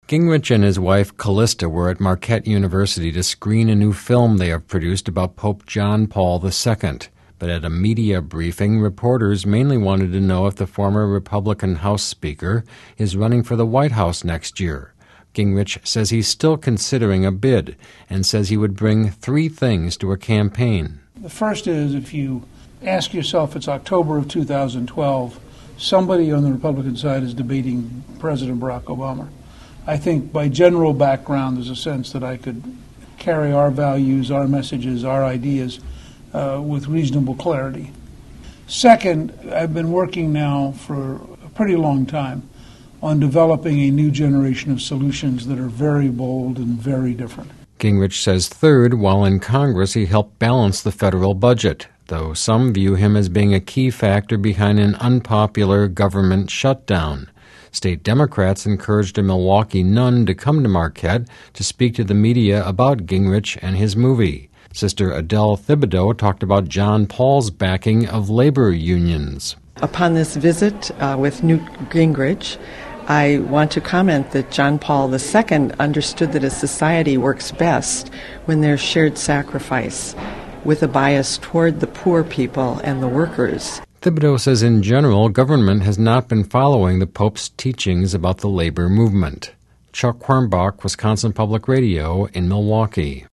Gingrich and his wife Callista were at Marquette University to screen a new film they have produced about Pope John Paul II. But at a media briefing, reporters mainly wanted to know if the former Republican House Speaker is running for the White House next year. Gingrich says he's still considering a bid and says he would bring 3 things to a campaign. The first is, if you ask yourself, it's October of 2012, somebody on the Republican side is debating President Barack Obama. I think by general background, there's a sense that I could carry our values, our messages, our ideas with reasonable clarity. Second, I've been working now for a pretty long time on developing a new generation of solutions that are very bold and very different. Gingrich says third, while in Congress, he helped balance the federal budget, though some view him as being a key factor behind an unpopular government shutdown. State Democrats encouraged a Milwaukee nun to come to Marquette to speak to the media about Gingrich and his movie. Sister Adele Thibodeau talked about John Paul's backing of labor unions. Upon this visit with Newt Gingrich, I want to comment that John Paul II understood that a society works best when there's shared sacrifice, with a bias toward the poor people and the workers. Thibodeau says in general, government has not been following the Pope's teachings about the labor movement. Chuck Quirmbach, Wisconsin Public Radio in Milwaukee.